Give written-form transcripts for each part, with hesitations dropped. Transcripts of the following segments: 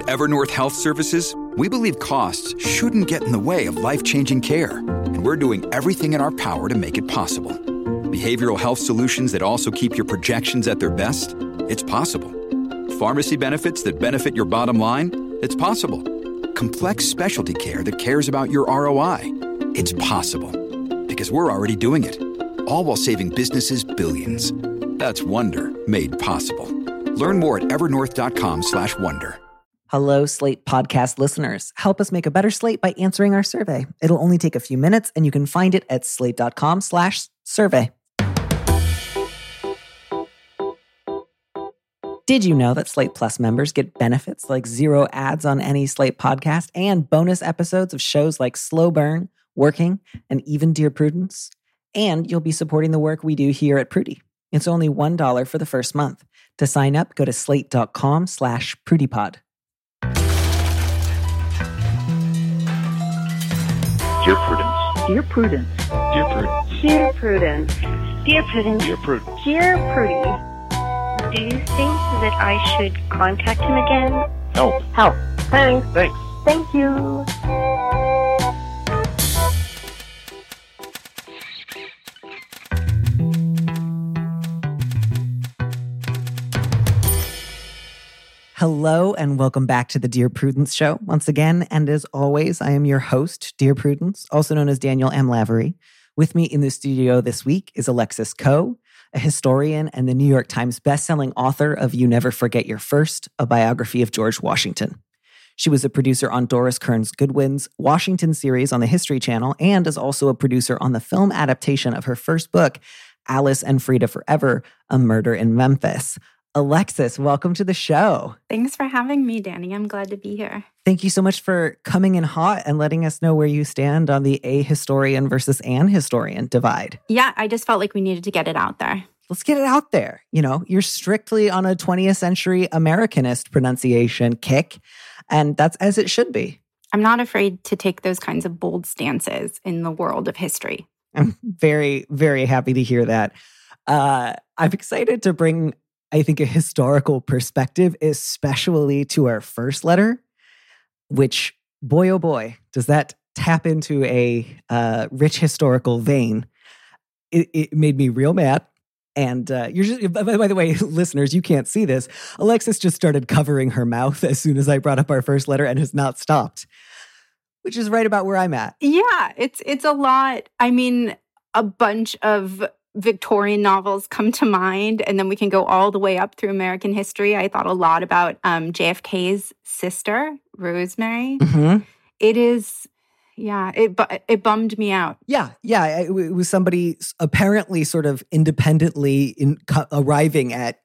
Evernorth Health Services, we believe costs shouldn't get in the way of life-changing care, and we're doing everything in our power to make it possible. Behavioral health solutions that also keep your projections at their best? It's possible. Pharmacy benefits that benefit your bottom line? It's possible. Complex specialty care that cares about your ROI? It's possible. Because we're already doing it. All while saving businesses billions. That's Wonder made possible. Learn more at evernorth.com/wonder. Hello, Slate podcast listeners. Help us make a better Slate by answering our survey. It'll only take a few minutes, and you can find it at slate.com/survey. Did you know that Slate Plus members get benefits like 0 ads on any Slate podcast and bonus episodes of shows like Slow Burn, Working, and even Dear Prudence? And you'll be supporting the work we do here at Prudie. It's only $1 for the first month. To sign up, go to slate.com/PrudyPod. Dear Prudence. Dear Prudence. Dear Prudence. Dear Prudence. Dear Prudence. Dear Prudence. Dear Prudie. Do you think that I should contact him again? Help. Help. Thanks. Thanks. Thank you. Hello and welcome back to the Dear Prudence Show once again. And as always, I am your host, Dear Prudence, also known as Daniel M. Lavery. With me in the studio this week is Alexis Coe, a historian and the New York Times bestselling author of You Never Forget Your First, a biography of George Washington. She was a producer on Doris Kearns Goodwin's Washington series on the History Channel and is also a producer on the film adaptation of her first book, Alice and Frida Forever, A Murder in Memphis. Alexis, welcome to the show. Thanks for having me, Danny. I'm glad to be here. Thank you so much for coming in hot and letting us know where you stand on the a historian versus an historian divide. Yeah, I just felt like we needed to get it out there. Let's get it out there. You know, you're strictly on a 20th century Americanist pronunciation kick, and that's as it should be. I'm not afraid to take those kinds of bold stances in the world of history. I'm very, very happy to hear that. I'm excited to bring, I think, a historical perspective, especially to our first letter, which, boy, oh boy, does that tap into a rich historical vein. It made me real mad. And you're just, by the way, listeners, you can't see this. Alexis just started covering her mouth as soon as I brought up our first letter and has not stopped, which is right about where I'm at. Yeah, it's a lot. I mean, a bunch of Victorian novels come to mind, and then we can go all the way up through American history. I thought a lot about JFK's sister, Rosemary. Mm-hmm. It is, yeah, it bummed me out. Yeah. It was somebody apparently sort of independently arriving at,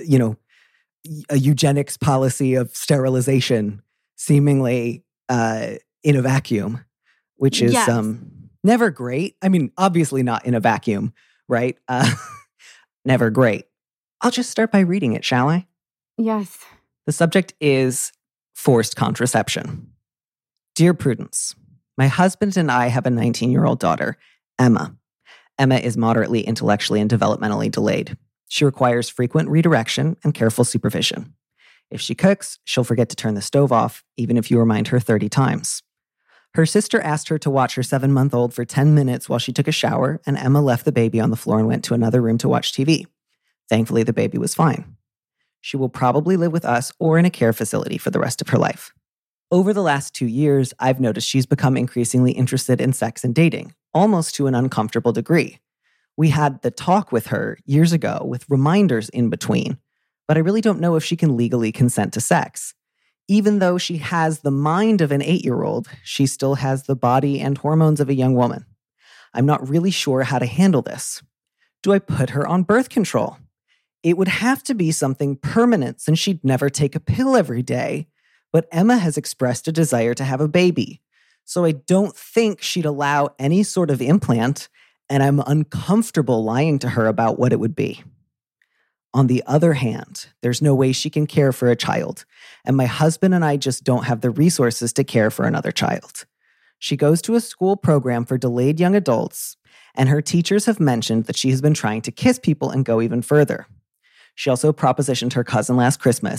a eugenics policy of sterilization, seemingly in a vacuum, which is never great. I mean, obviously not in a vacuum. Right? Never great. I'll just start by reading it, shall I? Yes. The subject is forced contraception. Dear Prudence, my husband and I have a 19-year-old daughter, Emma. Emma is moderately intellectually and developmentally delayed. She requires frequent redirection and careful supervision. If she cooks, she'll forget to turn the stove off, even if you remind her 30 times. Her sister asked her to watch her 7-month-old for 10 minutes while she took a shower, and Emma left the baby on the floor and went to another room to watch TV. Thankfully, the baby was fine. She will probably live with us or in a care facility for the rest of her life. Over the last 2 years, I've noticed she's become increasingly interested in sex and dating, almost to an uncomfortable degree. We had the talk with her years ago with reminders in between, but I really don't know if she can legally consent to sex. Even though she has the mind of an 8-year-old, she still has the body and hormones of a young woman. I'm not really sure how to handle this. Do I put her on birth control? It would have to be something permanent since she'd never take a pill every day, but Emma has expressed a desire to have a baby. So I don't think she'd allow any sort of implant, and I'm uncomfortable lying to her about what it would be. On the other hand, there's no way she can care for a child, and my husband and I just don't have the resources to care for another child. She goes to a school program for delayed young adults, and her teachers have mentioned that she has been trying to kiss people and go even further. She also propositioned her cousin last Christmas,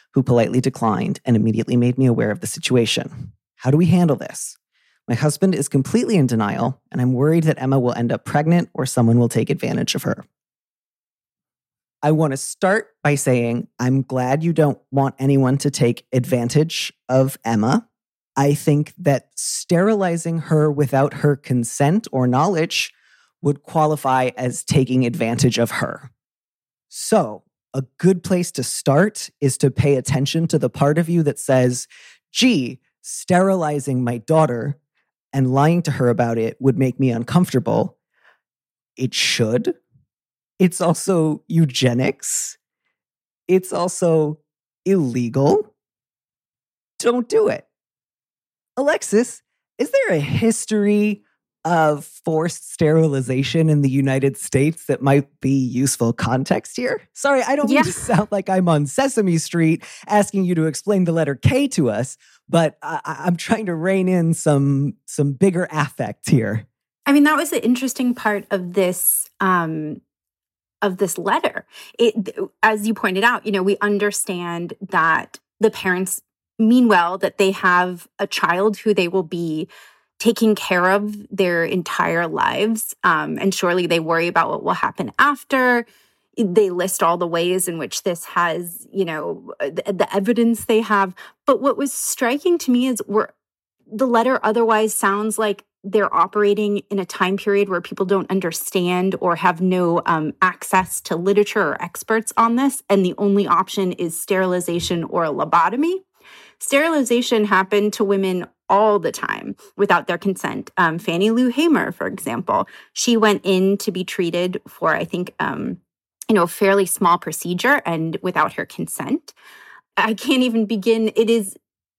who politely declined and immediately made me aware of the situation. How do we handle this? My husband is completely in denial, and I'm worried that Emma will end up pregnant or someone will take advantage of her. I want to start by saying I'm glad you don't want anyone to take advantage of Emma. I think that sterilizing her without her consent or knowledge would qualify as taking advantage of her. So, a good place to start is to pay attention to the part of you that says, gee, sterilizing my daughter and lying to her about it would make me uncomfortable. It should. It's also eugenics. It's also illegal. Don't do it. Alexis, is there a history of forced sterilization in the United States that might be useful context here? Sorry, I don't mean to sound like I'm on Sesame Street asking you to explain the letter K to us, but I'm trying to rein in some bigger affect here. I mean, that was the interesting part of this letter. As you pointed out, we understand that the parents mean well, that they have a child who they will be taking care of their entire lives. And surely they worry about what will happen after. They list all the ways in which this has, the evidence they have. But what was striking to me is the letter otherwise sounds like they're operating in a time period where people don't understand or have no access to literature or experts on this. And the only option is sterilization or a lobotomy. Sterilization happened to women all the time without their consent. Fannie Lou Hamer, for example, she went in to be treated for, I think, a fairly small procedure and without her consent. I can't even begin. It is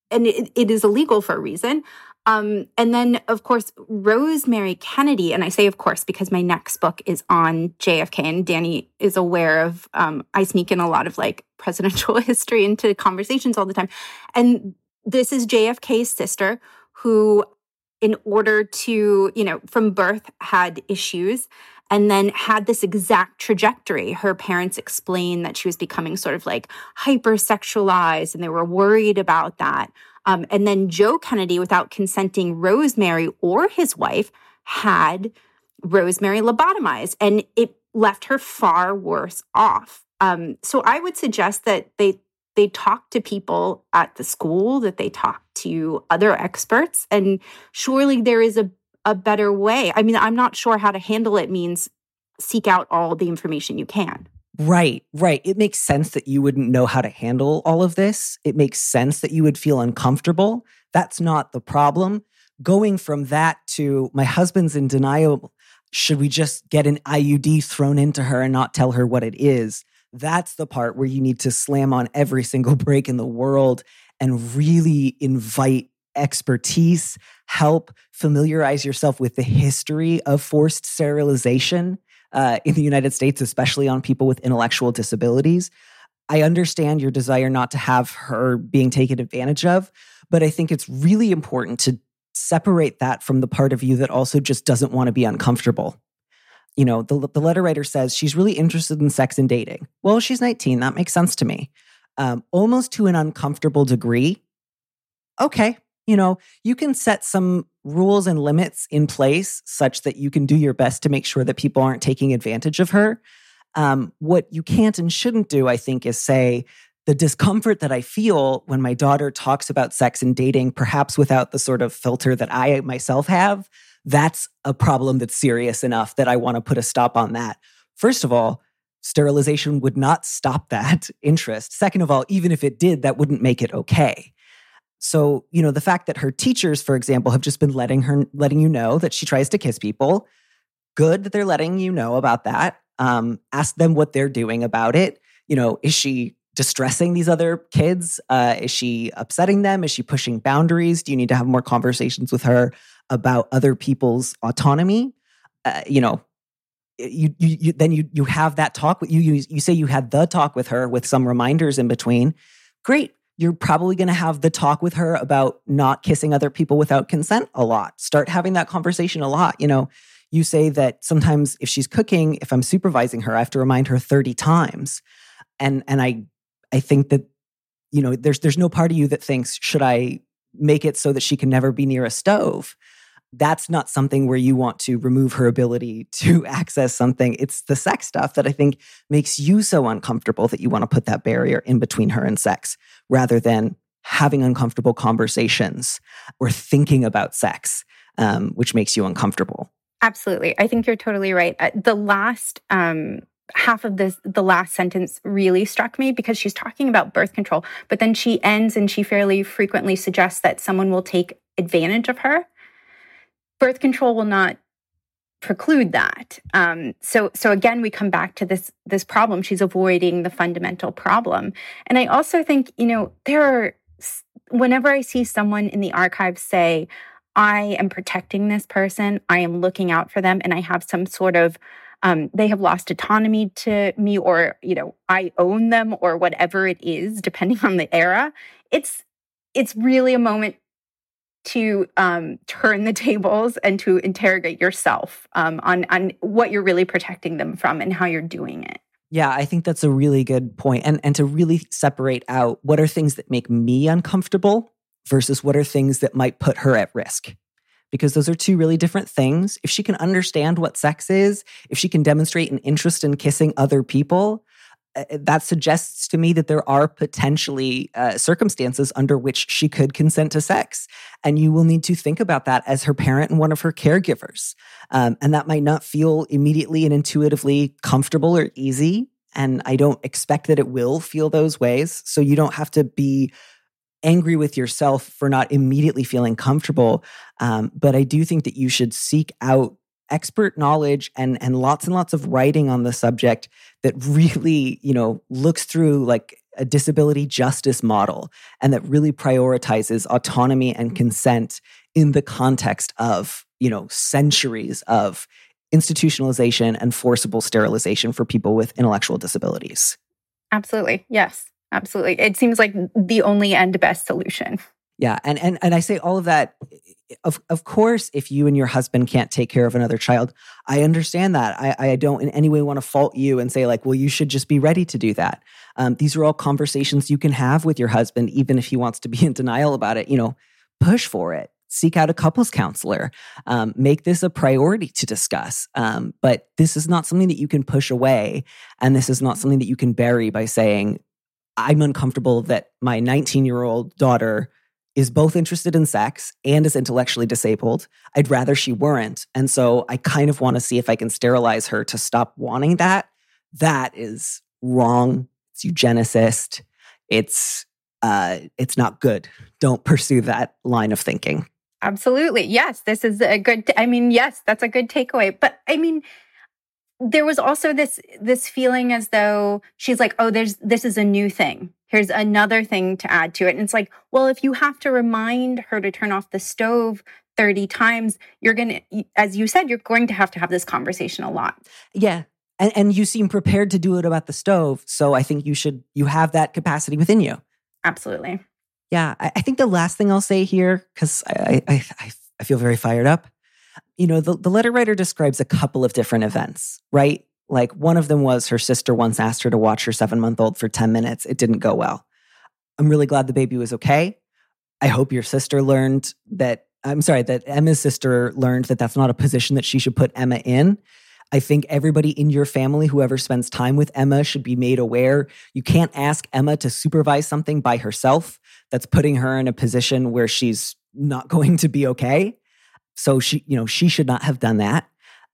illegal for a reason. And then, of course, Rosemary Kennedy, and I say, of course, because my next book is on JFK, and Danny is aware of, I sneak in a lot of presidential history into conversations all the time. And this is JFK's sister who, in order to, from birth had issues and then had this exact trajectory. Her parents explained that she was becoming sort of hypersexualized, and they were worried about that. And then Joe Kennedy, without consenting Rosemary or his wife, had Rosemary lobotomized, and it left her far worse off. So I would suggest that they talk to people at the school, that they talk to other experts, and surely there is a better way. I mean, I'm not sure how to handle it means seek out all the information you can. Right. It makes sense that you wouldn't know how to handle all of this. It makes sense that you would feel uncomfortable. That's not the problem. Going from that to my husband's in denial, should we just get an IUD thrown into her and not tell her what it is? That's the part where you need to slam on every single brake in the world and really invite expertise, help familiarize yourself with the history of forced sterilization in the United States, especially on people with intellectual disabilities. I understand your desire not to have her being taken advantage of, but I think it's really important to separate that from the part of you that also just doesn't want to be uncomfortable. The letter writer says she's really interested in sex and dating. Well, she's 19. That makes sense to me. Almost to an uncomfortable degree. Okay. You can set some rules and limits in place such that you can do your best to make sure that people aren't taking advantage of her. What you can't and shouldn't do, I think, is say the discomfort that I feel when my daughter talks about sex and dating, perhaps without the sort of filter that I myself have, that's a problem that's serious enough that I want to put a stop on that. First of all, sterilization would not stop that interest. Second of all, even if it did, that wouldn't make it okay. So, the fact that her teachers, for example, have just been letting you know that she tries to kiss people, good that they're letting you know about that. Ask them what they're doing about it. Is she distressing these other kids? Is she upsetting them? Is she pushing boundaries? Do you need to have more conversations with her about other people's autonomy? You have that talk with you say you had the talk with her with some reminders in between. Great. You're probably going to have the talk with her about not kissing other people without consent a lot. Start having that conversation a lot. You say that sometimes if she's cooking, if I'm supervising her, I have to remind her 30 times. And I think that there's no part of you that thinks, should I make it so that she can never be near a stove? That's not something where you want to remove her ability to access something. It's the sex stuff that I think makes you so uncomfortable that you want to put that barrier in between her and sex, rather than having uncomfortable conversations or thinking about sex, which makes you uncomfortable. Absolutely. I think you're totally right. The last half of the last sentence really struck me, because she's talking about birth control, but then she ends and she fairly frequently suggests that someone will take advantage of her. Birth control will not preclude that. So again, we come back to this problem. She's avoiding the fundamental problem. And I also think, whenever I see someone in the archives say, I am protecting this person, I am looking out for them, and I have some sort of, they have lost autonomy to me, or, I own them, or whatever it is, depending on the era, it's really a moment to turn the tables and to interrogate yourself on what you're really protecting them from and how you're doing it. Yeah, I think that's a really good point. And to really separate out what are things that make me uncomfortable versus what are things that might put her at risk. Because those are two really different things. If she can understand what sex is, if she can demonstrate an interest in kissing other people, that suggests to me that there are potentially circumstances under which she could consent to sex. And you will need to think about that as her parent and one of her caregivers. And that might not feel immediately and intuitively comfortable or easy. And I don't expect that it will feel those ways. So you don't have to be angry with yourself for not immediately feeling comfortable. But I do think that you should seek out expert knowledge and lots of writing on the subject that really, looks through like a disability justice model and that really prioritizes autonomy and consent in the context of, centuries of institutionalization and forcible sterilization for people with intellectual disabilities. Absolutely. Yes, absolutely. It seems like the only and best solution. Yeah. And I say all of that, of course, if you and your husband can't take care of another child, I understand that. I don't in any way want to fault you and say like, well, you should just be ready to do that. These are all conversations you can have with your husband, even if he wants to be in denial about it. Push for it. Seek out a couples counselor. Make this a priority to discuss. But this is not something that you can push away. And this is not something that you can bury by saying, I'm uncomfortable that my 19-year-old daughter is both interested in sex and is intellectually disabled. I'd rather she weren't. And so I kind of want to see if I can sterilize her to stop wanting that. That is wrong. It's eugenicist. It's not good. Don't pursue that line of thinking. Absolutely. Yes, this is a good, yes, that's a good takeaway. But there was also this feeling as though she's like, oh, this is a new thing. Here's another thing to add to it. And it's like, well, if you have to remind her to turn off the stove 30 times, as you said, you're going to have this conversation a lot. Yeah. And you seem prepared to do it about the stove. So I think you have that capacity within you. Absolutely. Yeah. I think the last thing I'll say here, because I feel very fired up, the letter writer describes a couple of different events, right? Like one of them was her sister once asked her to watch her 7-month-old for 10 minutes. It didn't go well. I'm really glad the baby was okay. I hope your sister learned that Emma's sister learned that that's not a position that she should put Emma in. I think everybody in your family, whoever spends time with Emma, should be made aware. You can't ask Emma to supervise something by herself. That's putting her in a position where she's not going to be okay. So she should not have done that.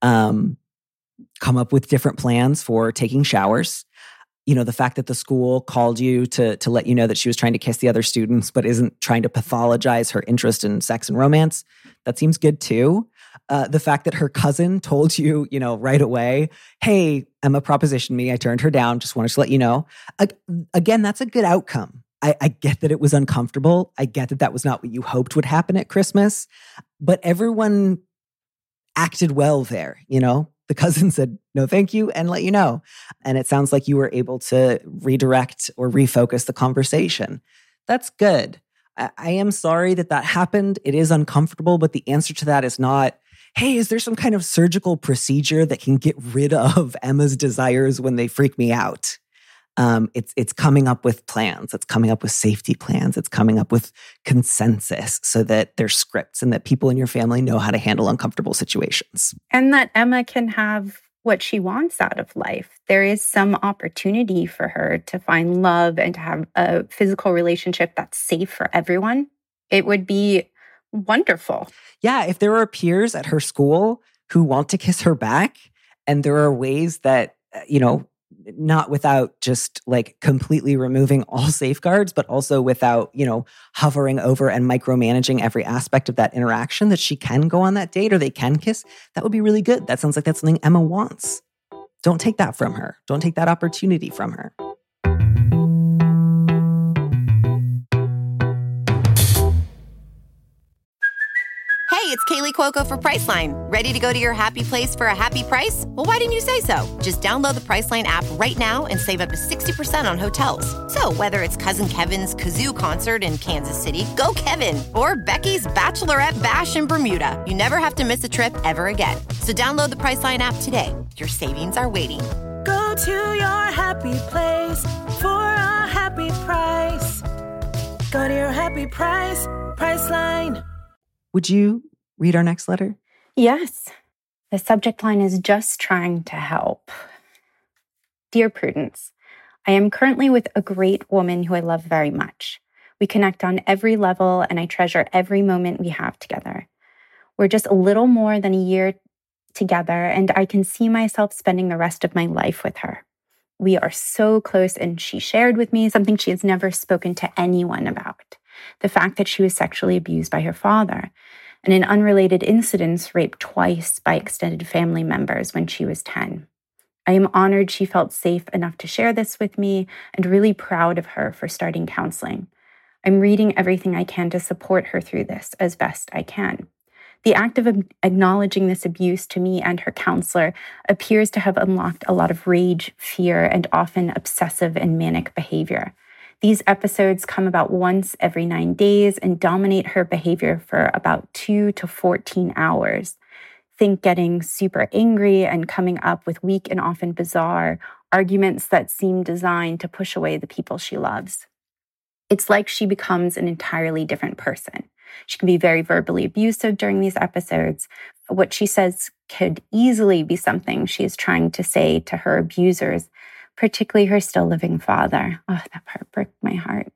Come up with different plans for taking showers. The fact that the school called you to let you know that she was trying to kiss the other students, but isn't trying to pathologize her interest in sex and romance. That seems good too. The fact that her cousin told you, right away, hey, Emma propositioned me. I turned her down. Just wanted to let you know. Again, that's a good outcome. I get that it was uncomfortable. I get that was not what you hoped would happen at Christmas, but everyone acted well there, The cousin said, no, thank you, and let you know. And it sounds like you were able to redirect or refocus the conversation. That's good. I am sorry that happened. It is uncomfortable, but the answer to that is not, hey, is there some kind of surgical procedure that can get rid of Emma's desires when they freak me out? It's coming up with plans. It's coming up with safety plans. It's coming up with consensus so that there's scripts and that people in your family know how to handle uncomfortable situations. And that Emma can have what she wants out of life. There is some opportunity for her to find love and to have a physical relationship that's safe for everyone. It would be wonderful. Yeah, if there are peers at her school who want to kiss her back, and there are ways that, not without just like completely removing all safeguards, but also without, hovering over and micromanaging every aspect of that interaction, that she can go on that date or they can kiss, that would be really good. That sounds like that's something Emma wants. Don't take that from her. Don't take that opportunity from her. Hey, it's Kaylee Cuoco for Priceline. Ready to go to your happy place for a happy price? Well, why didn't you say so? Just download the Priceline app right now and save up to 60% on hotels. So whether it's Cousin Kevin's Kazoo Concert in Kansas City, go Kevin, or Becky's Bachelorette Bash in Bermuda, you never have to miss a trip ever again. So download the Priceline app today. Your savings are waiting. Go to your happy place for a happy price. Go to your happy price, Priceline. Would you read our next letter? Yes. The subject line is just trying to help. Dear Prudence, I am currently with a great woman who I love very much. We connect on every level, and I treasure every moment we have together. We're just a little more than a year together, and I can see myself spending the rest of my life with her. We are so close, and she shared with me something she has never spoken to anyone about: the fact that she was sexually abused by her father, and in unrelated incidents, raped twice by extended family members when she was 10. I am honored she felt safe enough to share this with me, and really proud of her for starting counseling. I'm reading everything I can to support her through this as best I can. The act of acknowledging this abuse to me and her counselor appears to have unlocked a lot of rage, fear, and often obsessive and manic behavior. These episodes come about once every 9 days and dominate her behavior for about 2 to 14 hours. Think getting super angry and coming up with weak and often bizarre arguments that seem designed to push away the people she loves. It's like she becomes an entirely different person. She can be very verbally abusive during these episodes. What she says could easily be something she is trying to say to her abusers, particularly her still living father. Oh, that part broke my heart.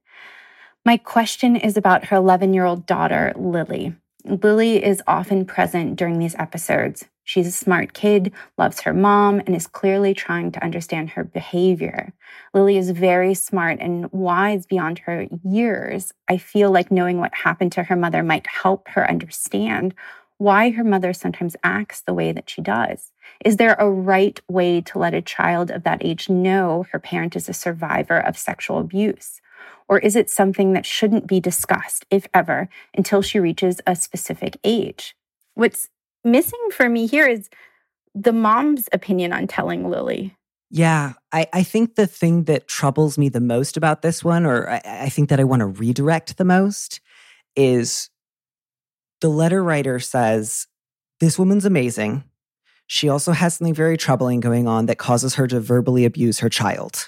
My question is about her 11-year-old daughter, Lily. Lily is often present during these episodes. She's a smart kid, loves her mom, and is clearly trying to understand her behavior. Lily is very smart and wise beyond her years. I feel like knowing what happened to her mother might help her understand why her mother sometimes acts the way that she does. Is there a right way to let a child of that age know her parent is a survivor of sexual abuse? Or is it something that shouldn't be discussed, if ever, until she reaches a specific age? What's missing for me here is the mom's opinion on telling Lily. Yeah, I think the thing that troubles me the most about this one, or I think that I want to redirect the most, is the letter writer says, this woman's amazing. She also has something very troubling going on that causes her to verbally abuse her child.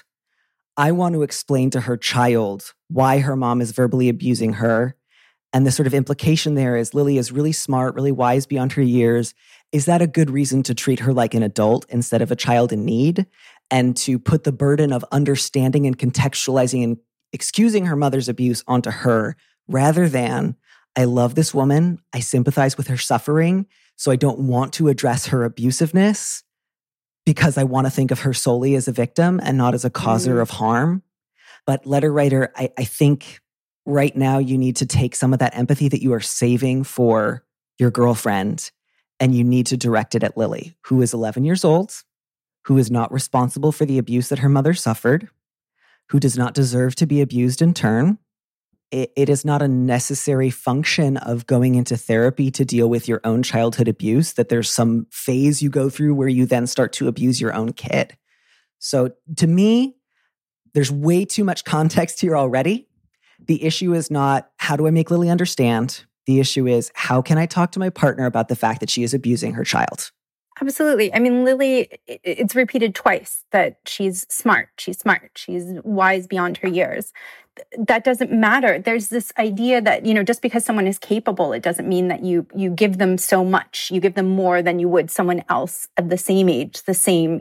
I want to explain to her child why her mom is verbally abusing her. And the sort of implication there is Lily is really smart, really wise beyond her years. Is that a good reason to treat her like an adult instead of a child in need? And to put the burden of understanding and contextualizing and excusing her mother's abuse onto her, rather than, I love this woman, I sympathize with her suffering, so I don't want to address her abusiveness because I want to think of her solely as a victim and not as a causer of harm. But letter writer, I think right now you need to take some of that empathy that you are saving for your girlfriend and you need to direct it at Lily, who is 11 years old, who is not responsible for the abuse that her mother suffered, who does not deserve to be abused in turn. It is not a necessary function of going into therapy to deal with your own childhood abuse, that there's some phase you go through where you then start to abuse your own kid. So to me, there's way too much context here already. The issue is not, how do I make Lily understand? The issue is, how can I talk to my partner about the fact that she is abusing her child? Absolutely. I mean, Lily, it's repeated twice that she's smart. She's wise beyond her years. That doesn't matter. There's this idea that, just because someone is capable, it doesn't mean that you give them so much. You give them more than you would someone else of the same age, the same.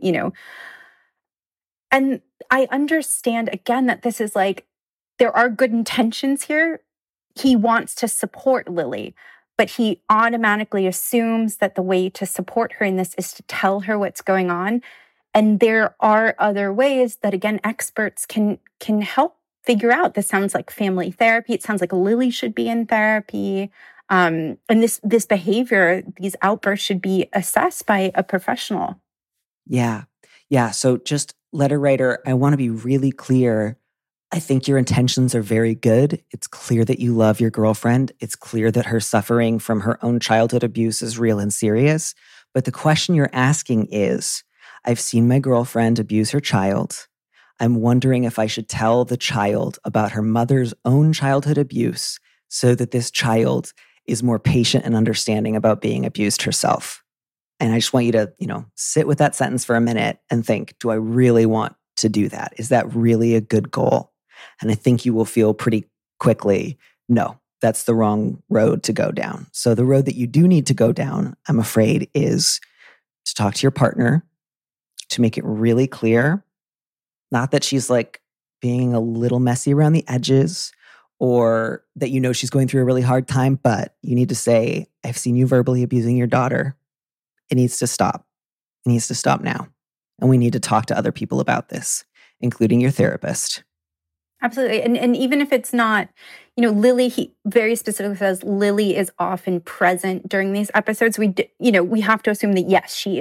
And I understand, again, that this is like, there are good intentions here. He wants to support Lily, but he automatically assumes that the way to support her in this is to tell her what's going on. And there are other ways that, again, experts can help figure out. This sounds like family therapy. It sounds like Lily should be in therapy. And this behavior, these outbursts should be assessed by a professional. Yeah. So just letter writer, I want to be really clear. I think your intentions are very good. It's clear that you love your girlfriend. It's clear that her suffering from her own childhood abuse is real and serious. But the question you're asking is, I've seen my girlfriend abuse her child. I'm wondering if I should tell the child about her mother's own childhood abuse so that this child is more patient and understanding about being abused herself. And I just want you to, sit with that sentence for a minute and think, do I really want to do that? Is that really a good goal? And I think you will feel pretty quickly, no, that's the wrong road to go down. So the road that you do need to go down, I'm afraid, is to talk to your partner, to make it really clear, not that she's like being a little messy around the edges or that she's going through a really hard time, but you need to say, I've seen you verbally abusing your daughter. It needs to stop. It needs to stop now. And we need to talk to other people about this, including your therapist. Absolutely. And even if it's not, Lily, he very specifically says Lily is often present during these episodes. We have to assume that, yes, she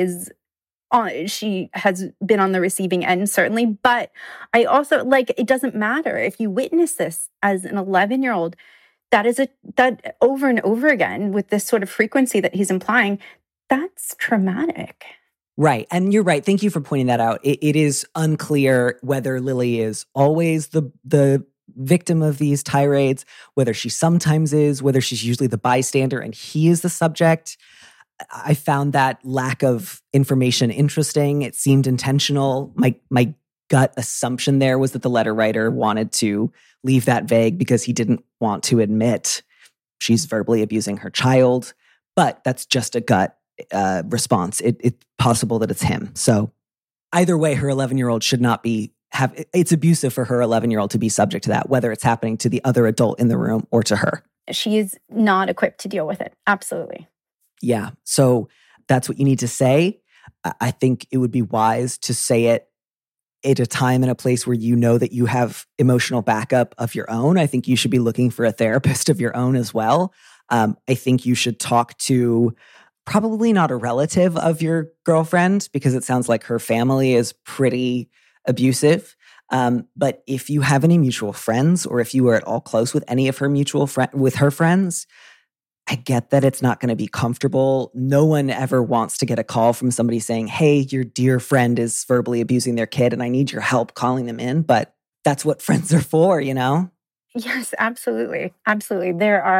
has been on the receiving end, certainly. But I also, it doesn't matter if you witness this as an 11-year-old, that over and over again with this sort of frequency that he's implying, that's traumatic. Right. And you're right. Thank you for pointing that out. It is unclear whether Lily is always the victim of these tirades, whether she sometimes is, whether she's usually the bystander and he is the subject. I found that lack of information interesting. It seemed intentional. My gut assumption there was that the letter writer wanted to leave that vague because he didn't want to admit she's verbally abusing her child. But that's just a gut response. It's possible that it's him. So either way, her 11-year-old should not it's abusive for her 11-year-old to be subject to that, whether it's happening to the other adult in the room or to her. She is not equipped to deal with it. Absolutely. Yeah. So that's what you need to say. I think it would be wise to say it at a time and a place where you know that you have emotional backup of your own. I think you should be looking for a therapist of your own as well. I think you should talk to probably not a relative of your girlfriend because it sounds like her family is pretty abusive. But if you have any mutual friends or if you are at all close with any of her with her friends, I get that it's not going to be comfortable. No one ever wants to get a call from somebody saying, hey, your dear friend is verbally abusing their kid and I need your help calling them in. But that's what friends are for, Yes, absolutely. Absolutely.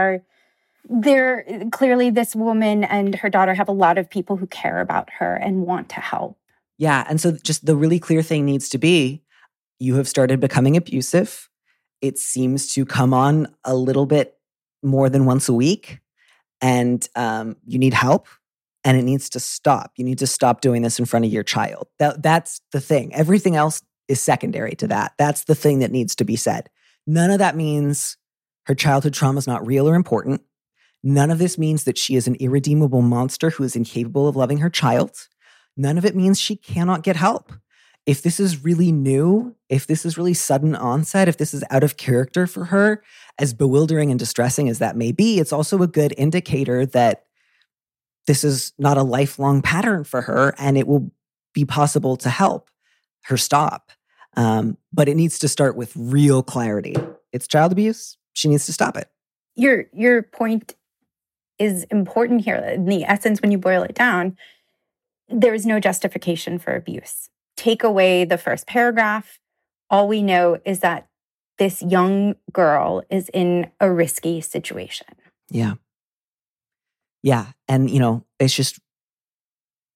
There clearly this woman and her daughter have a lot of people who care about her and want to help. Yeah. And so just the really clear thing needs to be, you have started becoming abusive. It seems to come on a little bit more than once a week. And you need help and it needs to stop. You need to stop doing this in front of your child. That's the thing. Everything else is secondary to that. That's the thing that needs to be said. None of that means her childhood trauma is not real or important. None of this means that she is an irredeemable monster who is incapable of loving her child. None of it means she cannot get help. If this is really new, if this is really sudden onset, if this is out of character for her, as bewildering and distressing as that may be, it's also a good indicator that this is not a lifelong pattern for her and it will be possible to help her stop. But it needs to start with real clarity. It's child abuse. She needs to stop it. Your point is important here. In the essence, when you boil it down, there is no justification for abuse. Take away the first paragraph. All we know is that this young girl is in a risky situation. Yeah. Yeah. And, it's just,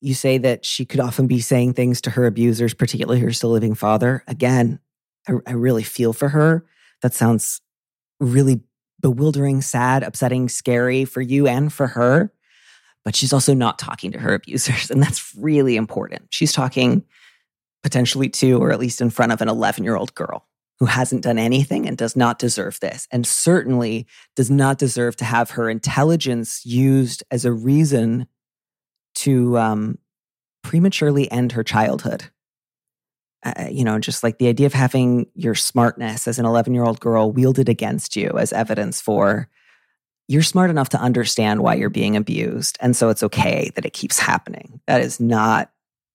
You say that she could often be saying things to her abusers, particularly her still living father. Again, I really feel for her. That sounds really bewildering, sad, upsetting, scary for you and for her. But she's also not talking to her abusers. And that's really important. She's talking potentially to, or at least in front of, an 11-year-old girl who hasn't done anything and does not deserve this. And certainly does not deserve to have her intelligence used as a reason to prematurely end her childhood. Just like the idea of having your smartness as an 11-year-old girl wielded against you as evidence for you're smart enough to understand why you're being abused. And so it's okay that it keeps happening. That is not,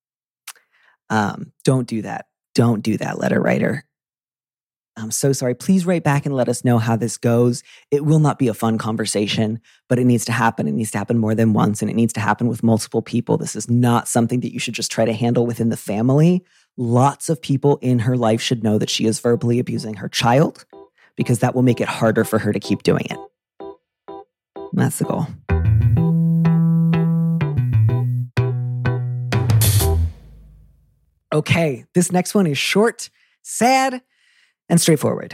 don't do that. Don't do that, letter writer. I'm so sorry. Please write back and let us know how this goes. It will not be a fun conversation, but it needs to happen. It needs to happen more than once, and it needs to happen with multiple people. This is not something that you should just try to handle within the family. Lots of people in her life should know that she is verbally abusing her child, because that will make it harder for her to keep doing it. And that's the goal. Okay, this next one is short, sad, and straightforward.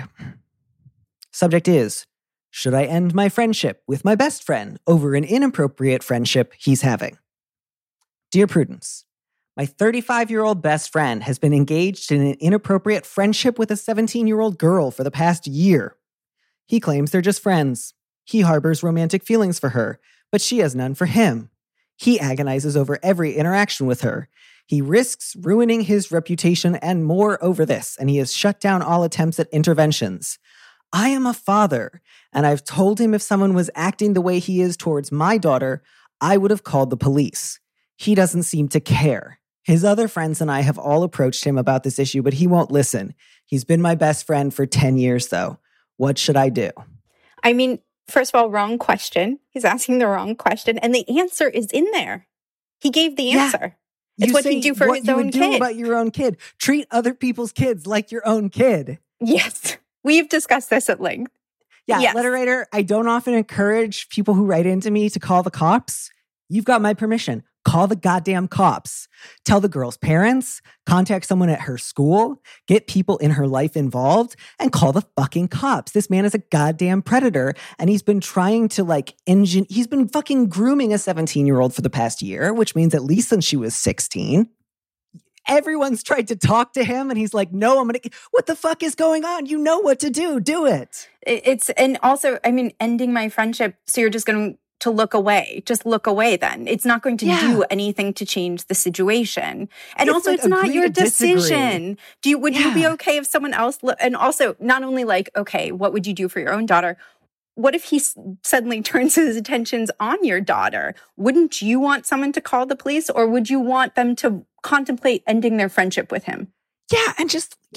Subject is, should I end my friendship with my best friend over an inappropriate friendship he's having? Dear Prudence, my 35-year-old best friend has been engaged in an inappropriate friendship with a 17-year-old girl for the past year. He claims they're just friends. He harbors romantic feelings for her, but she has none for him. He agonizes over every interaction with her. He risks ruining his reputation and more over this, and he has shut down all attempts at interventions. I am a father, and I've told him if someone was acting the way he is towards my daughter, I would have called the police. He doesn't seem to care. His other friends and I have all approached him about this issue, but he won't listen. He's been my best friend for 10 years, though. What should I do? I mean, first of all, wrong question. He's asking the wrong question, and the answer is in there. He gave the answer. Yeah. It's what he'd do for his own kid. What you would do about your own kid. Treat other people's kids like your own kid. Yes. We've discussed this at length. Yeah, yes. Letter writer, I don't often encourage people who write into me to call the cops. You've got my permission. Call the goddamn cops. Tell the girl's parents, contact someone at her school, get people in her life involved, and call the fucking cops. This man is a goddamn predator, and he's been trying to he's been fucking grooming a 17-year-old for the past year, which means at least since she was 16. Everyone's tried to talk to him, and he's like, no, what the fuck is going on? You know what to do. Do it. And also, ending my friendship, so you're just going to look away. Just look away then. It's not going to do anything to change the situation. And also, it's not your decision. Would you be okay if someone else, and also not only okay, what would you do for your own daughter? What if he suddenly turns his attentions on your daughter? Wouldn't you want someone to call the police, or would you want them to contemplate ending their friendship with him? Yeah, and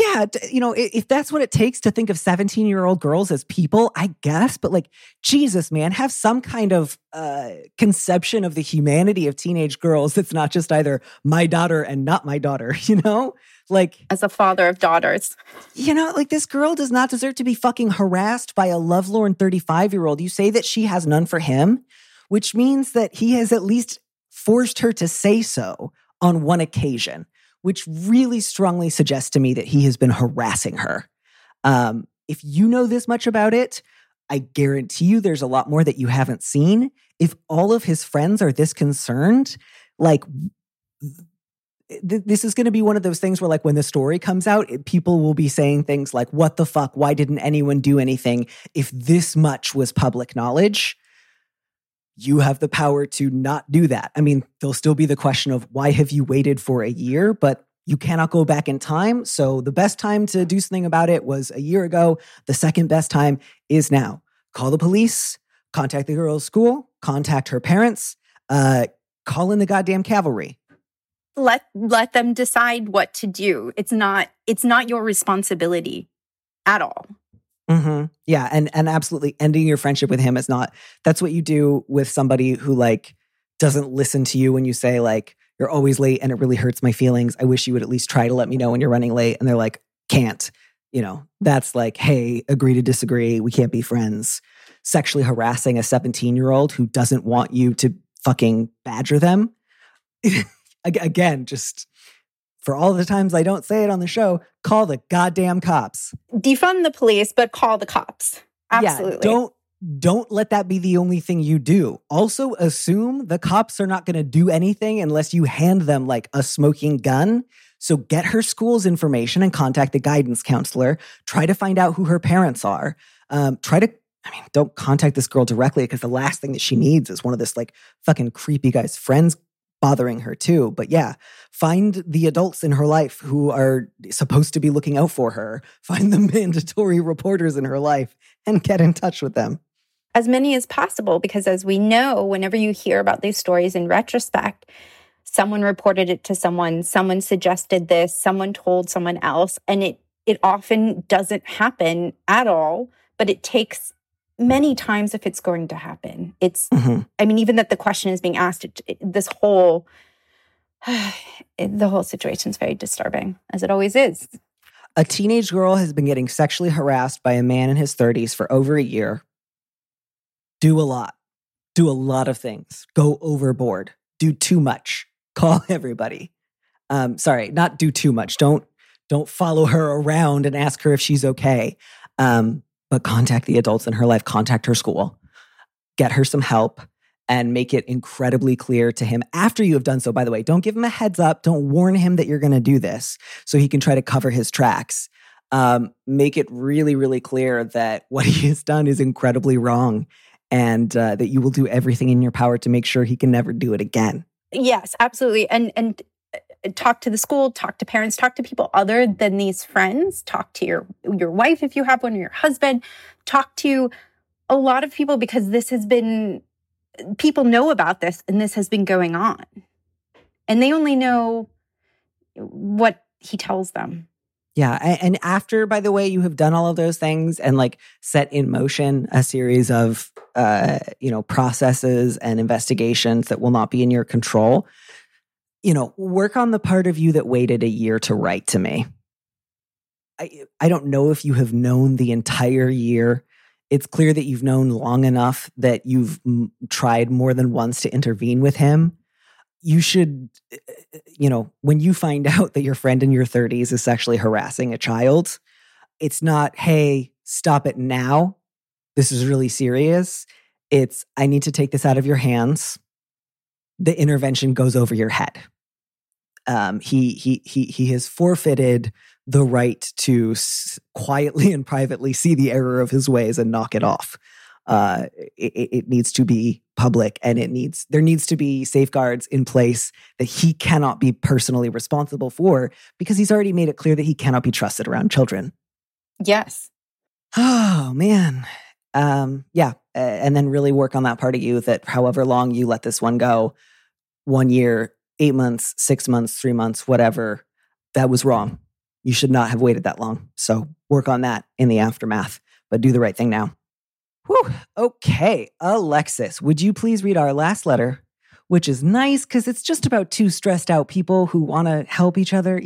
if that's what it takes to think of 17-year-old girls as people, I guess. But Jesus, man, have some kind of conception of the humanity of teenage girls that's not just either my daughter and not my daughter, As a father of daughters. This girl does not deserve to be fucking harassed by a lovelorn 35-year-old. You say that she has none for him, which means that he has at least forced her to say so on one occasion, which really strongly suggests to me that he has been harassing her. If you know this much about it, I guarantee you there's a lot more that you haven't seen. If all of his friends are this concerned, this is going to be one of those things where when the story comes out, people will be saying things like, what the fuck? Why didn't anyone do anything? If this much was public knowledge, you have the power to not do that. There'll still be the question of why have you waited for a year, but you cannot go back in time. So the best time to do something about it was a year ago. The second best time is now. Call the police, contact the girl's school, contact her parents, call in the goddamn cavalry. Let them decide what to do. It's not your responsibility at all. Mm-hmm. Yeah, and absolutely ending your friendship with him is not. That's what you do with somebody who doesn't listen to you when you say you're always late and it really hurts my feelings. I wish you would at least try to let me know when you're running late. And they're like, can't. That's hey, agree to disagree. We can't be friends. Sexually harassing a 17-year-old who doesn't want you to fucking badger them. Again, just for all the times I don't say it on the show, call the goddamn cops. Defund the police, but call the cops. Absolutely. Yeah, don't let that be the only thing you do. Also assume the cops are not going to do anything unless you hand them like a smoking gun. So get her school's information and contact the guidance counselor. Try to find out who her parents are. Don't contact this girl directly because the last thing that she needs is one of this like fucking creepy guy's friends bothering her too. But yeah, find the adults in her life who are supposed to be looking out for her. Find the mandatory reporters in her life and get in touch with them. As many as possible, because as we know, whenever you hear about these stories in retrospect, someone reported it to someone suggested this, someone told someone else, and it often doesn't happen at all, but it takes many times if it's going to happen. Even that the question is being asked, the whole situation is very disturbing, as it always is. A teenage girl has been getting sexually harassed by a man in his 30s for over a year. Do a lot of things. Go overboard. Do too much. Call everybody. Sorry, not do too much. Don't follow her around and ask her if she's okay. But contact the adults in her life. Contact her school. Get her some help and make it incredibly clear to him after you have done so. By the way, don't give him a heads up. Don't warn him that you're going to do this so he can try to cover his tracks. Make it really, really clear that what he has done is incredibly wrong and that you will do everything in your power to make sure he can never do it again. Yes, absolutely. And talk to the school, talk to parents, talk to people other than these friends, talk to your wife if you have one, or your husband, talk to a lot of people, because people know about this and this has been going on. And they only know what he tells them. Yeah. And after, by the way, you have done all of those things and like set in motion a series of, processes and investigations that will not be in your control, work on the part of you that waited a year to write to me. I don't know if you have known the entire year. It's clear that you've known long enough that you've tried more than once to intervene with him. You should, when you find out that your friend in your 30s is sexually harassing a child, it's not, hey, stop it now. This is really serious. It's, I need to take this out of your hands. The intervention goes over your head. He has forfeited the right to quietly and privately see the error of his ways and knock it off. It needs to be public, and there needs to be safeguards in place that he cannot be personally responsible for, because he's already made it clear that he cannot be trusted around children. Yes. Oh, man. Yeah. And then really work on that part of you that however long you let this one go, 1 year, 8 months, 6 months, 3 months, whatever, that was wrong. You should not have waited that long. So work on that in the aftermath, but do the right thing now. Whew. Okay, Alexis, would you please read our last letter, which is nice because it's just about two stressed out people who want to help each other,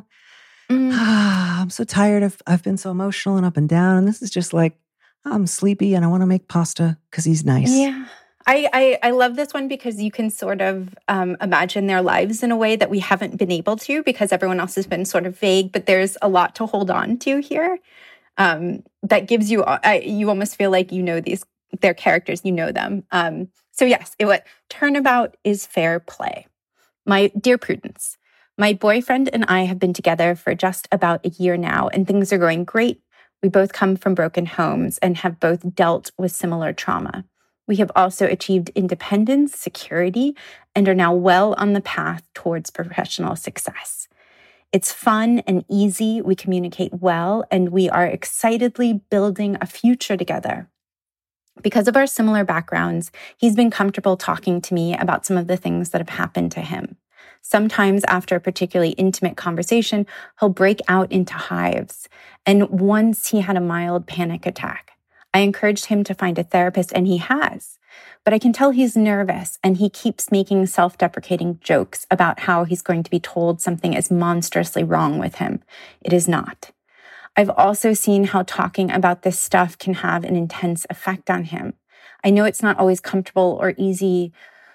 I'm so tired. I've been so emotional and up and down, and this is just like, I'm sleepy and I want to make pasta because he's nice. Yeah. I love this one because you can sort of imagine their lives in a way that we haven't been able to, because everyone else has been sort of vague, but there's a lot to hold on to here. That gives you, you almost feel like you know their characters, you know them. So yes, turnabout is fair play. My dear Prudence, my boyfriend and I have been together for just about a year now, and things are going great. We both come from broken homes and have both dealt with similar trauma. We have also achieved independence, security, and are now well on the path towards professional success. It's fun and easy, we communicate well, and we are excitedly building a future together. Because of our similar backgrounds, he's been comfortable talking to me about some of the things that have happened to him. Sometimes after a particularly intimate conversation, he'll break out into hives. And once he had a mild panic attack. I encouraged him to find a therapist, and he has. But I can tell he's nervous, and he keeps making self-deprecating jokes about how he's going to be told something is monstrously wrong with him. It is not. I've also seen how talking about this stuff can have an intense effect on him. I know it's not always comfortable or easy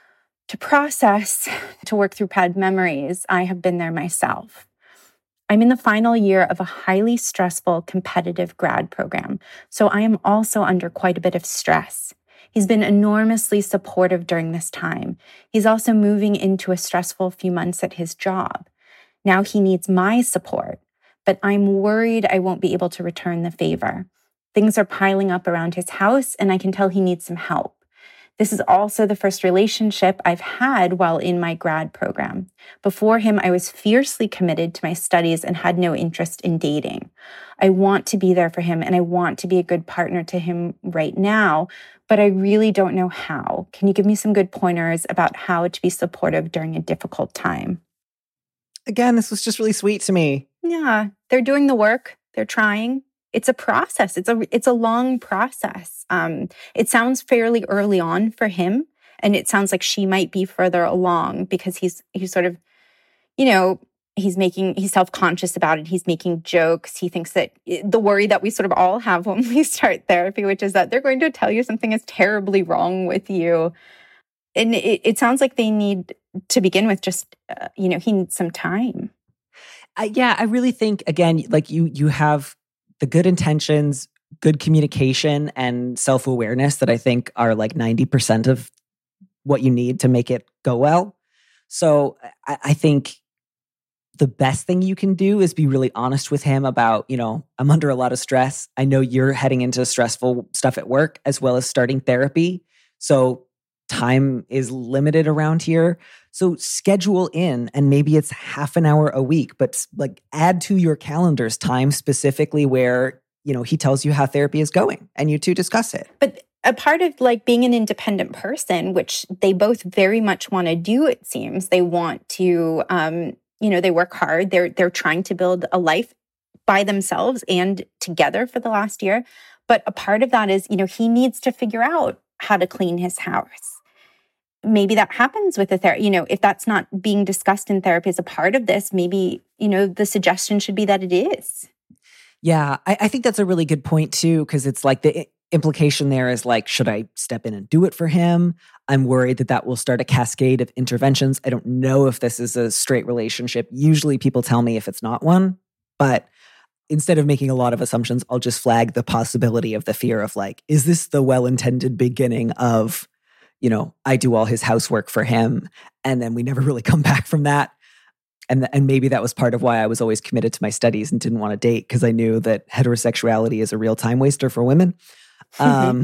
to process, to work through bad memories. I have been there myself. I'm in the final year of a highly stressful, competitive grad program, so I am also under quite a bit of stress. He's been enormously supportive during this time. He's also moving into a stressful few months at his job. Now he needs my support, but I'm worried I won't be able to return the favor. Things are piling up around his house, and I can tell he needs some help. This is also the first relationship I've had while in my grad program. Before him, I was fiercely committed to my studies and had no interest in dating. I want to be there for him, and I want to be a good partner to him right now, but I really don't know how. Can you give me some good pointers about how to be supportive during a difficult time? Again, this was just really sweet to me. Yeah, they're doing the work. They're trying. It's a process. It's a long process. It sounds fairly early on for him, and it sounds like she might be further along because he's sort of, he's self-conscious about it. He's making jokes. He thinks that the worry that we sort of all have when we start therapy, which is that they're going to tell you something is terribly wrong with you. And it sounds like they need to begin with just, he needs some time. I really think, again, like you have the good intentions, good communication, and self-awareness that I think are like 90% of what you need to make it go well. So I think the best thing you can do is be really honest with him about, I'm under a lot of stress. I know you're heading into stressful stuff at work as well as starting therapy. So time is limited around here. So schedule in, and maybe it's half an hour a week, but like add to your calendars time specifically where, he tells you how therapy is going and you two discuss it. But a part of like being an independent person, which they both very much want to do, it seems, they want to, they work hard. They're trying to build a life by themselves and together for the last year. But a part of that is, he needs to figure out how to clean his house. Maybe that happens with a therapist. If that's not being discussed in therapy as a part of this, maybe, the suggestion should be that it is. Yeah, I think that's a really good point too, because it's like the implication there is like, should I step in and do it for him? I'm worried that will start a cascade of interventions. I don't know if this is a straight relationship. Usually people tell me if it's not one, but instead of making a lot of assumptions, I'll just flag the possibility of the fear of like, is this the well-intended beginning of, I do all his housework for him, and then we never really come back from that. And maybe that was part of why I was always committed to my studies and didn't want to date, because I knew that heterosexuality is a real time waster for women. All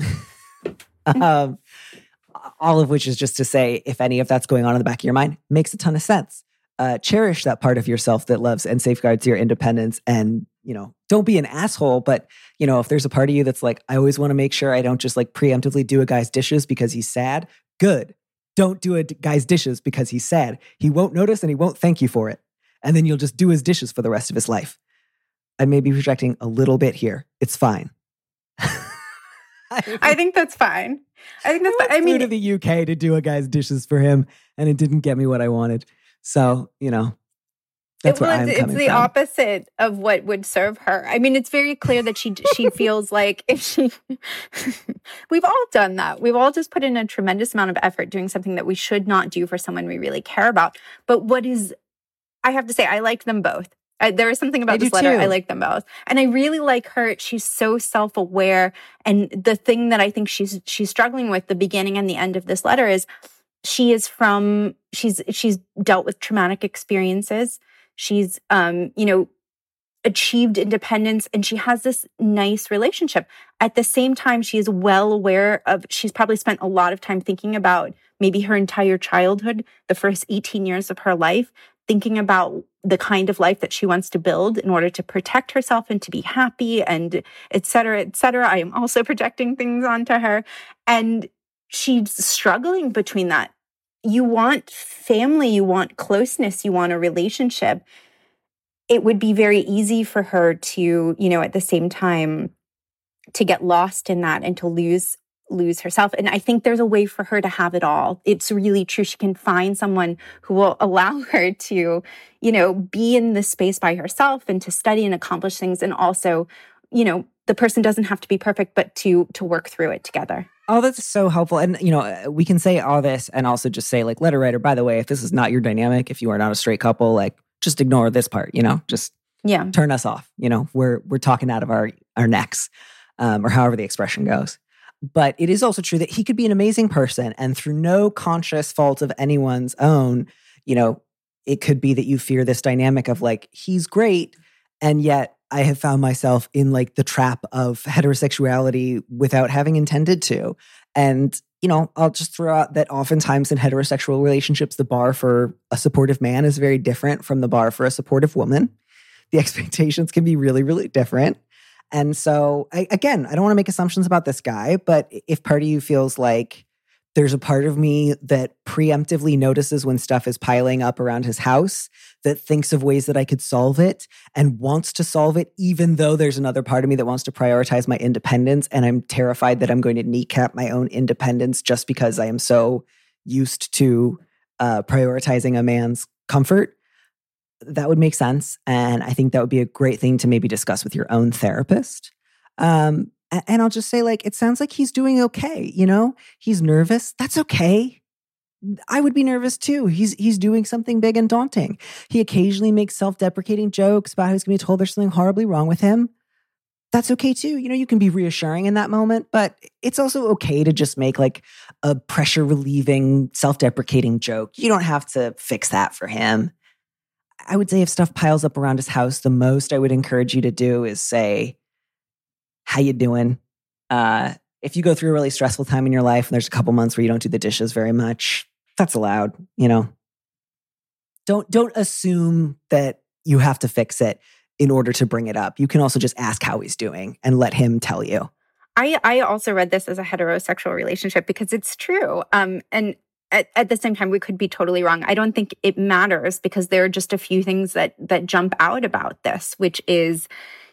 of which is just to say, if any of that's going on in the back of your mind, makes a ton of sense. Cherish that part of yourself that loves and safeguards your independence, and don't be an asshole, but if there's a part of you that's like, I always want to make sure I don't just like preemptively do a guy's dishes because he's sad, good. Don't do a guy's dishes because he's sad. He won't notice and he won't thank you for it. And then you'll just do his dishes for the rest of his life. I may be projecting a little bit here. It's fine. I think that's fine. I flew to the UK to do a guy's dishes for him, and it didn't get me what I wanted. So, that's where I'm coming from. It's the opposite of what would serve her. I mean, it's very clear that she feels like if she... We've all done that. We've all just put in a tremendous amount of effort doing something that we should not do for someone we really care about. But I have to say, I liked them both. There is something about this letter. I like them both. And I really like her. She's so self-aware. And the thing that I think she's struggling with, the beginning and the end of this letter, is she's dealt with traumatic experiences. She's, achieved independence, and she has this nice relationship. At the same time, she is well aware she's probably spent a lot of time thinking about maybe her entire childhood, the first 18 years of her life, thinking about the kind of life that she wants to build in order to protect herself and to be happy, and et cetera, et cetera. I am also projecting things onto her. And she's struggling between that. You want family, you want closeness, you want a relationship. It would be very easy for her to, at the same time, to get lost in that and to lose herself. And I think there's a way for her to have it all. It's really true. She can find someone who will allow her to, be in this space by herself and to study and accomplish things. And also, the person doesn't have to be perfect, but to work through it together. Oh, that's so helpful. And, we can say all this and also just say, like, letter writer, by the way, if this is not your dynamic, if you are not a straight couple, like, just ignore this part, just turn us off. We're talking out of our necks, or however the expression goes. But it is also true that he could be an amazing person, and through no conscious fault of anyone's own, it could be that you fear this dynamic of like, he's great, and yet I have found myself in like the trap of heterosexuality without having intended to. And, I'll just throw out that oftentimes in heterosexual relationships, the bar for a supportive man is very different from the bar for a supportive woman. The expectations can be really, really different. And so, I don't want to make assumptions about this guy, but if part of you feels like there's a part of me that preemptively notices when stuff is piling up around his house, that thinks of ways that I could solve it and wants to solve it, even though there's another part of me that wants to prioritize my independence, and I'm terrified that I'm going to kneecap my own independence just because I am so used to prioritizing a man's comfort, that would make sense. And I think that would be a great thing to maybe discuss with your own therapist. And I'll just say, like, it sounds like he's doing okay. He's nervous. That's okay. I would be nervous too. He's doing something big and daunting. He occasionally makes self-deprecating jokes about how he's going to be told there's something horribly wrong with him. That's okay too. You can be reassuring in that moment, but it's also okay to just make like a pressure relieving, self-deprecating joke. You don't have to fix that for him. I would say if stuff piles up around his house, the most I would encourage you to do is say, how you doing? If you go through a really stressful time in your life and there's a couple months where you don't do the dishes very much, that's allowed, Don't assume that you have to fix it in order to bring it up. You can also just ask how he's doing and let him tell you. I also read this as a heterosexual relationship because it's true. And at the same time, we could be totally wrong. I don't think it matters because there are just a few things that jump out about this, which is,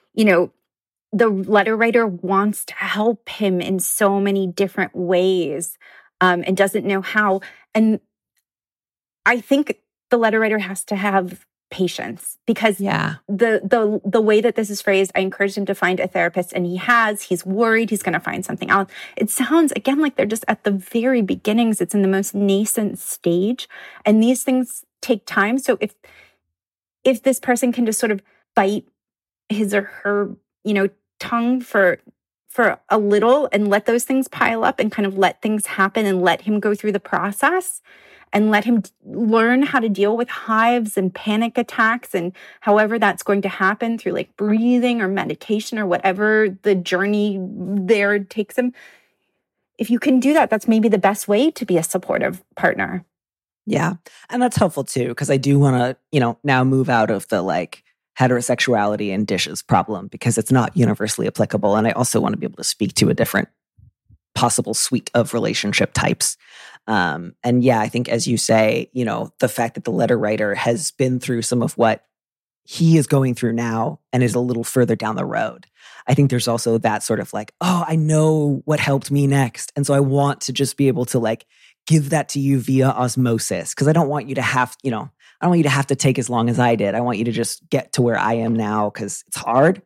the letter writer wants to help him in so many different ways and doesn't know how. And I think the letter writer has to have patience because the way that this is phrased, I encouraged him to find a therapist and he's worried he's going to find something else. It sounds, again, like they're just at the very beginnings. It's in the most nascent stage. And these things take time. So if this person can just sort of bite his or her, tongue for a little and let those things pile up and kind of let things happen and let him go through the process and let him learn how to deal with hives and panic attacks and however that's going to happen through like breathing or meditation or whatever the journey there takes him. If you can do that, that's maybe the best way to be a supportive partner. Yeah. And that's helpful too, because I do want to, now move out of the like heterosexuality and dishes problem because it's not universally applicable. And I also want to be able to speak to a different possible suite of relationship types. And yeah, I think as you say, the fact that the letter writer has been through some of what he is going through now and is a little further down the road. I think there's also that sort of like, oh, I know what helped me next. And so I want to just be able to like give that to you via osmosis because I don't want you to have, I don't want you to have to take as long as I did. I want you to just get to where I am now because it's hard.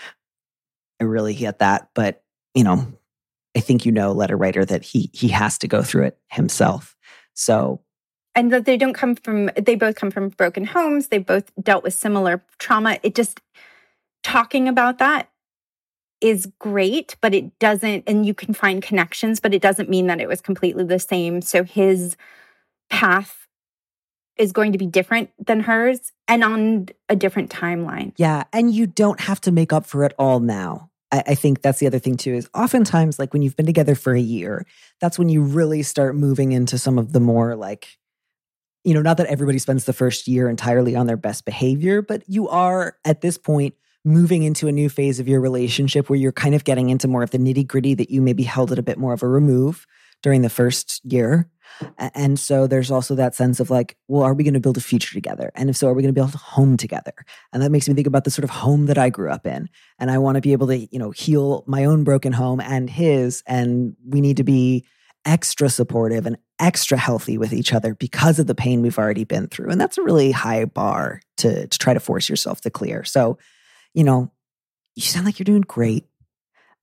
I really get that. But, I think letter writer, that he has to go through it himself. So. And that they both come from broken homes. They both dealt with similar trauma. It just, talking about that is great, but it doesn't, and you can find connections, but it doesn't mean that it was completely the same. So his path is going to be different than hers and on a different timeline. Yeah. And you don't have to make up for it all now. I think that's the other thing too, is oftentimes like when you've been together for a year, that's when you really start moving into some of the more like, not that everybody spends the first year entirely on their best behavior, but you are at this point moving into a new phase of your relationship where you're kind of getting into more of the nitty gritty that you maybe held at a bit more of a remove during the first year. And so there's also that sense of like, well, are we going to build a future together? And if so, are we going to build a home together? And that makes me think about the sort of home that I grew up in. And I want to be able to, heal my own broken home and his. And we need to be extra supportive and extra healthy with each other because of the pain we've already been through. And that's a really high bar to try to force yourself to clear. So, you sound like you're doing great.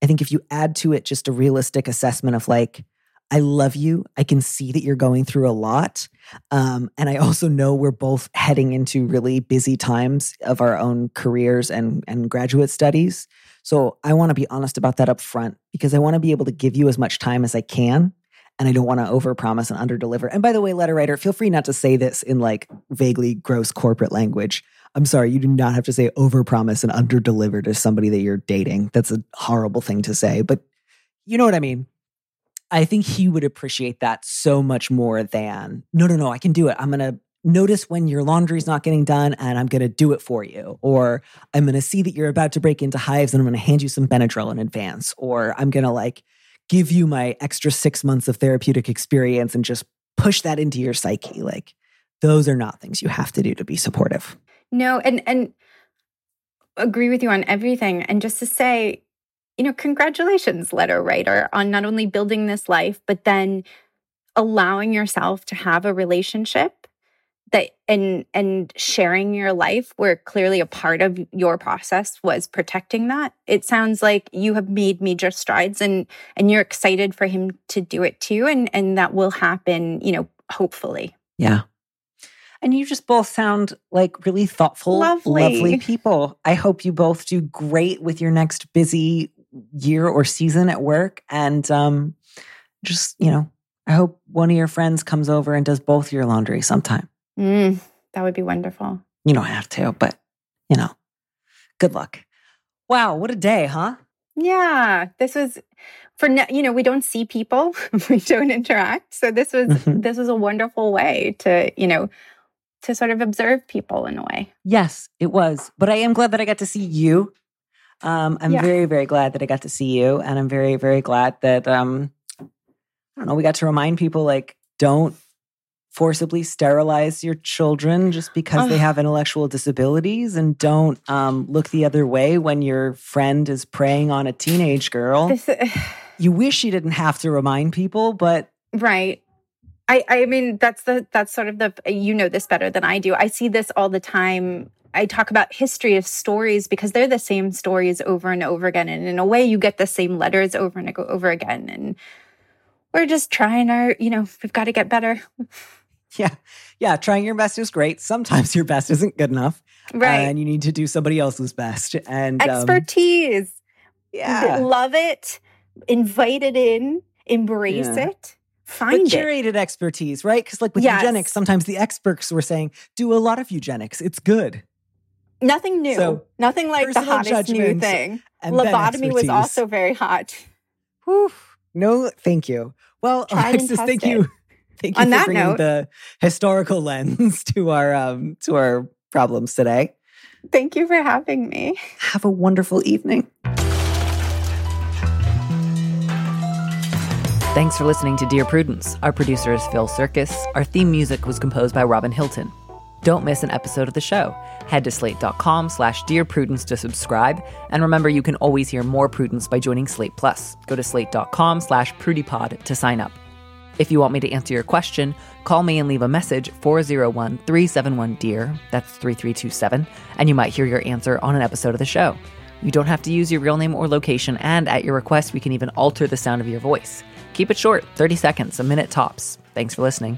I think if you add to it just a realistic assessment of like, I love you. I can see that you're going through a lot. And I also know we're both heading into really busy times of our own careers and graduate studies. So I want to be honest about that up front because I want to be able to give you as much time as I can. And I don't want to overpromise and underdeliver. And by the way, letter writer, feel free not to say this in like vaguely gross corporate language. I'm sorry, you do not have to say overpromise and underdeliver to somebody that you're dating. That's a horrible thing to say, but you know what I mean? I think he would appreciate that so much more than, no, I can do it. I'm going to notice when your laundry's not getting done and I'm going to do it for you. Or I'm going to see that you're about to break into hives and I'm going to hand you some Benadryl in advance. Or I'm going to like give you my extra 6 months of therapeutic experience and just push that into your psyche. Like those are not things you have to do to be supportive. No, and agree with you on everything. And just to say, congratulations, letter writer, on not only building this life, but then allowing yourself to have a relationship that and sharing your life where clearly a part of your process was protecting that. It sounds like you have made major strides and you're excited for him to do it too. And that will happen, hopefully. Yeah. And you just both sound like really thoughtful, lovely people. I hope you both do great with your next busy year or season at work. And just, I hope one of your friends comes over and does both your laundry sometime. That would be wonderful. You don't have to, but, good luck. Wow, what a day, huh? Yeah, this was we don't see people, we don't interact. So this was a wonderful way to, to sort of observe people in a way. Yes, it was. But I am glad that I got to see you. I'm very, very glad that I got to see you. And I'm very, very glad that, we got to remind people, like, don't forcibly sterilize your children just because they have intellectual disabilities, and don't look the other way when your friend is preying on a teenage girl. You wish you didn't have to remind people, but... Right. I mean, that's sort of this better than I do. I see this all the time. I talk about history of stories because they're the same stories over and over again. And in a way, you get the same letters over and over again. And we're just trying we've got to get better. Yeah. Trying your best is great. Sometimes your best isn't good enough. Right. And you need to do somebody else's best. And expertise. Yeah. Love it. Invite it in. Embrace it. Find it. Curated expertise, right? Because like with eugenics, sometimes the experts were saying, do a lot of eugenics. It's good. Nothing new. So, nothing like the hottest new thing. Lobotomy was also very hot. Whew. No, thank you. Well, Alexis, thank you. Thank you for bringing the historical lens to our problems today. Thank you for having me. Have a wonderful evening. Thanks for listening to Dear Prudence. Our producer is Phil Circus. Our theme music was composed by Robin Hilton. Don't miss an episode of the show. Head to slate.com/Dear Prudence to subscribe. And remember, you can always hear more Prudence by joining Slate Plus. Go to slate.com/PrudyPod to sign up. If you want me to answer your question, call me and leave a message, 401-371-DEAR, that's 3327, and you might hear your answer on an episode of the show. You don't have to use your real name or location, and at your request, we can even alter the sound of your voice. Keep it short, 30 seconds, a minute tops. Thanks for listening.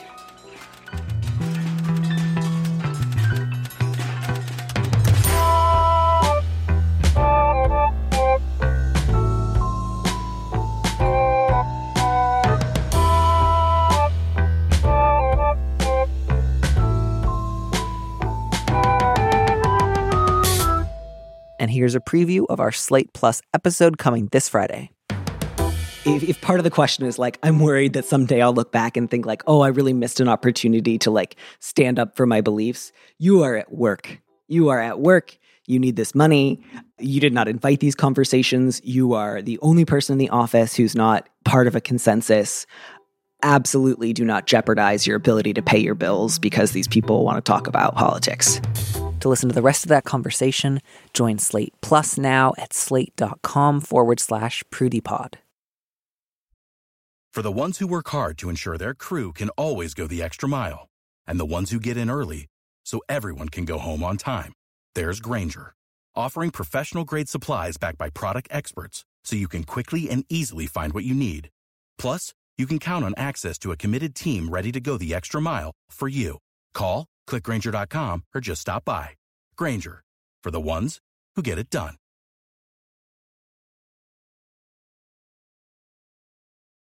And here's a preview of our Slate Plus episode coming this Friday. If part of the question is like, I'm worried that someday I'll look back and think like, oh, I really missed an opportunity to like stand up for my beliefs. You are at work. You are at work. You need this money. You did not invite these conversations. You are the only person in the office who's not part of a consensus. Absolutely do not jeopardize your ability to pay your bills because these people want to talk about politics. To listen to the rest of that conversation, join Slate Plus now at slate.com/PrudyPod. For the ones who work hard to ensure their crew can always go the extra mile, and the ones who get in early so everyone can go home on time, there's Grainger, offering professional-grade supplies backed by product experts so you can quickly and easily find what you need. Plus, you can count on access to a committed team ready to go the extra mile for you. Call, click Grainger.com, or just stop by. Grainger, for the ones who get it done.